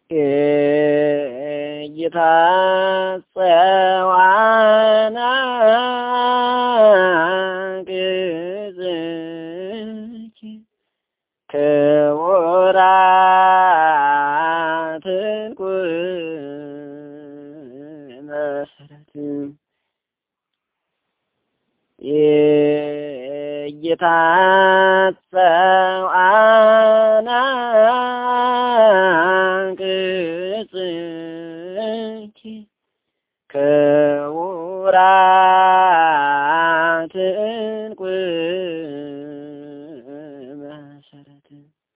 ይታጸዋና ግዝኪ ክቡራት ዕንቁ መሰረት ይታጸዋና ግዝኪ ክቡራት ዕንቁ መሰረት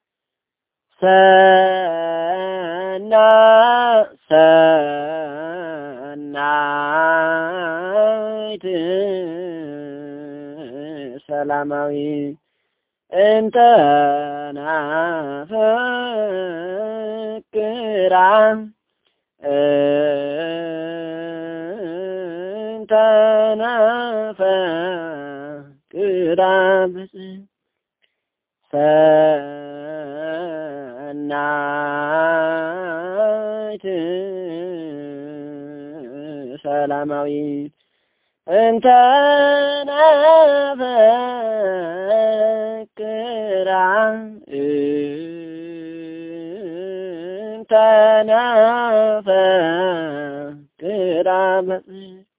ሰናይት ሰላማዊ እንተ ናፈቅራ እንተ ናፈቅራ ሰናይት ሰላማዊ እንተ ናፈቅራ እንተ ናፈቅራ